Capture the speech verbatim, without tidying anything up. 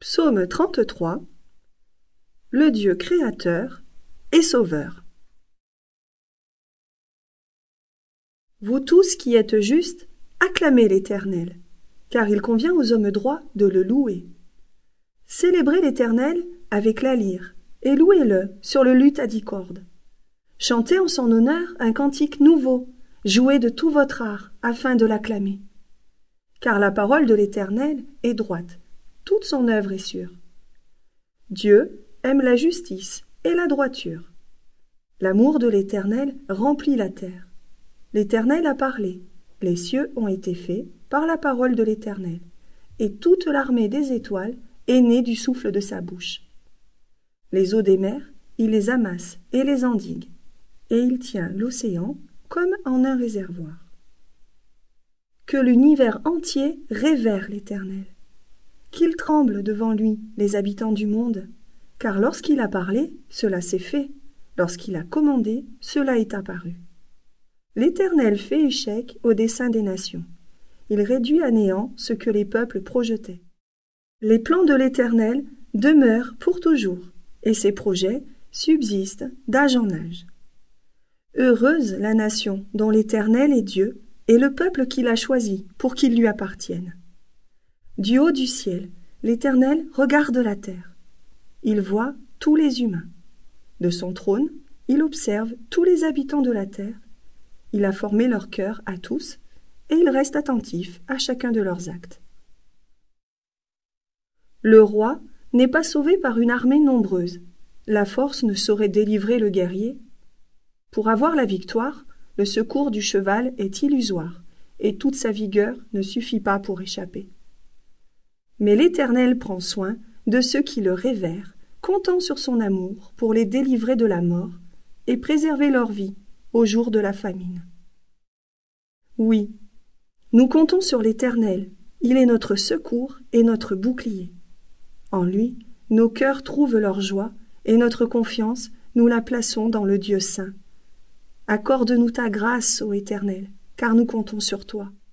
Psaume trente-trois. Le Dieu créateur et sauveur. Vous tous qui êtes justes, acclamez l'Éternel, car il convient aux hommes droits de le louer. Célébrez l'Éternel avec la lyre, et louez-le sur le luth à dix cordes. Chantez en son honneur un cantique nouveau, jouez de tout votre art afin de l'acclamer. Car la parole de l'Éternel est droite, toute son œuvre est sûre. Dieu aime la justice et la droiture. L'amour de l'Éternel remplit la terre. L'Éternel a parlé, les cieux ont été faits par la parole de l'Éternel, et toute l'armée des étoiles est née du souffle de sa bouche. Les eaux des mers, il les amasse et les endigue, et il tient l'océan comme en un réservoir. Que l'univers entier révère l'Éternel. Qu'ils tremblent devant lui, les habitants du monde, car lorsqu'il a parlé, cela s'est fait, lorsqu'il a commandé, cela est apparu. L'Éternel fait échec au dessein des nations. Il réduit à néant ce que les peuples projetaient. Les plans de l'Éternel demeurent pour toujours, et ses projets subsistent d'âge en âge. Heureuse la nation dont l'Éternel est Dieu, et le peuple qu'il a choisi pour qu'il lui appartienne. Du haut du ciel, l'Éternel regarde la terre. Il voit tous les humains. De son trône, il observe tous les habitants de la terre. Il a formé leur cœur à tous, et il reste attentif à chacun de leurs actes. Le roi n'est pas sauvé par une armée nombreuse. La force ne saurait délivrer le guerrier. Pour avoir la victoire, le secours du cheval est illusoire, et toute sa vigueur ne suffit pas pour échapper. Mais l'Éternel prend soin de ceux qui le révèrent, comptant sur son amour pour les délivrer de la mort et préserver leur vie au jour de la famine. Oui, nous comptons sur l'Éternel, il est notre secours et notre bouclier. En lui, nos cœurs trouvent leur joie et notre confiance, nous la plaçons dans le Dieu saint. Accorde-nous ta grâce, ô Éternel, car nous comptons sur toi.